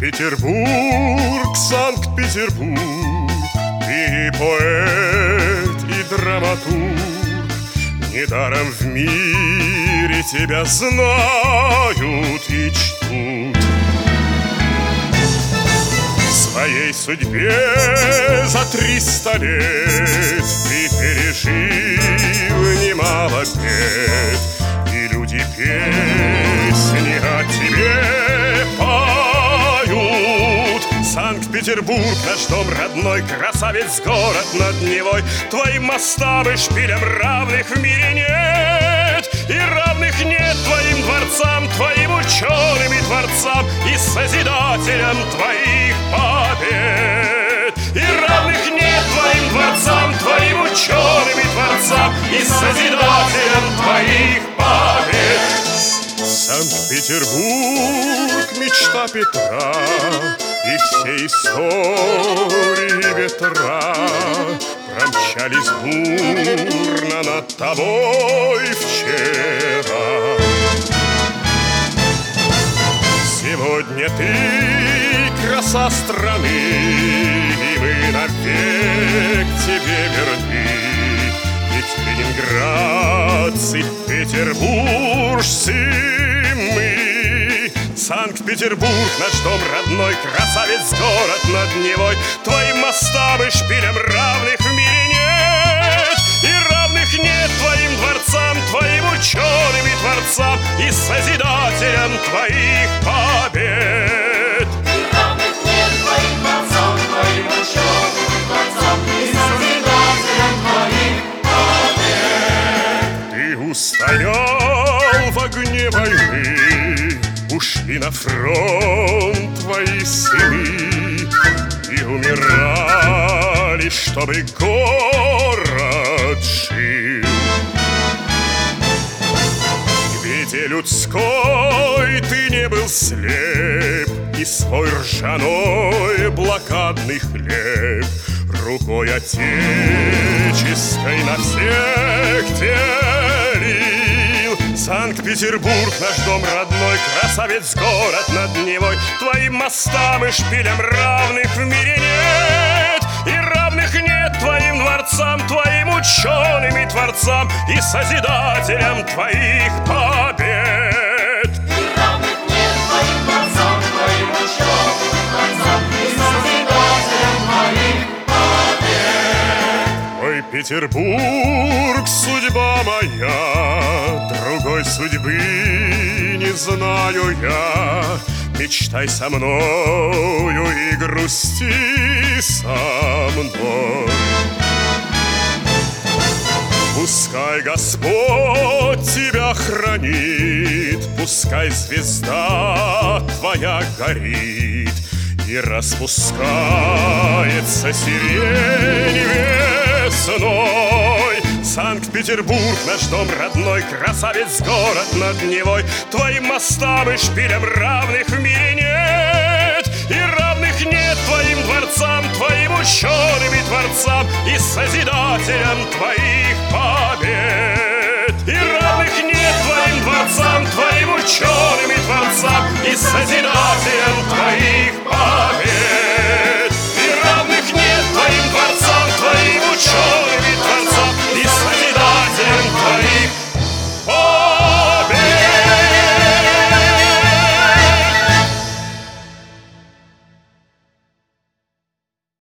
Санкт-Петербург, Санкт-Петербург, ты и поэт, и драматург. Недаром в мире тебя знают и чтут. В своей судьбе за 300 лет ты пережил немало бед, и люди песни о тебе поют. Санкт-Петербург, наш дом родной, красавец город над Невой. Твоим мостам и шпилям равных в мире нет, и равных нет твоим дворцам, твоим ученым и творцам, и созидателям твоих побед. И равных нет твоим дворцам, твоим ученым и творцам, и созидателям твоих побед. Санкт-Петербург, мечта Петра, и все истории ветра промчались бурно над тобой вчера. Сегодня ты краса страны, и мы навек тебе верны. Ведь ленинградцы, петербуржцы мы. Санкт-Петербург, наш дом родной, красавец город над Невой. Твоим мостам и шпилям равных в мире нет, и равных нет твоим дворцам, твоим ученым и творцам, и созидателям твоих побед. И равных нет твоим дворцам, твоим ученым и творцам, и созидателям твоих побед. Ты устоял в огне войны, ушли на фронт твои сыны, и умирали, чтобы город жил. К беде людской ты не был слеп, и свой ржаной блокадный хлеб рукой отеческой на всех делил. Санкт-Петербург, наш дом родной, красавец город над Невой. Твоим мостам и шпилям равных в мире нет, и равных нет твоим дворцам, твоим ученым и творцам, и созидателям твоих побед. И равных нет твоим дворцам, твоим ученым и творцам, и созидателям твоих побед. Ой, Петербург, судьба моя, другой судьбы не знаю я. Мечтай со мною и грусти со мной. Пускай Господь тебя хранит, пускай звезда твоя горит, и распускается сирень весной. Санкт-Петербург, наш дом родной, красавец город над Невой. Твоим мостам и шпилям равных в мире нет, и равных нет твоим дворцам, твоим ученым и творцам, и созидателям твоих побед. И равных нет твоим дворцам, твоим ученым и творцам, и созидателям